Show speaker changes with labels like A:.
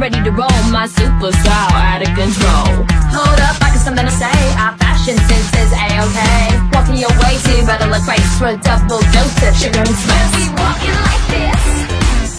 A: ready to roll, my superstar out of control.
B: Hold up, I got something to say. Our fashion sense is A-okay. Walking your way, so you better look right for a double dose of sugar and spice.
A: We walking